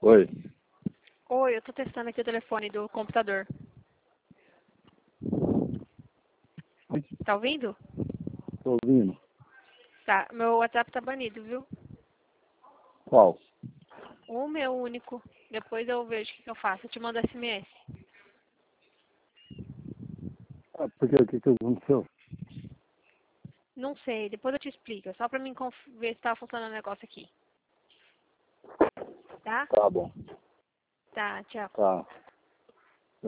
Oi. Oi, eu tô testando aqui o telefone do computador. Tá ouvindo? Tô ouvindo. Tá, meu WhatsApp tá banido, viu? Qual? O meu único. Depois eu vejo o que eu faço. Eu te mando SMS. Ah, porque o que aconteceu? Não sei, depois eu te explico. É só pra mim ver se tá funcionando o negócio aqui. Tá? Tá bom. Tá, tchau. Tá.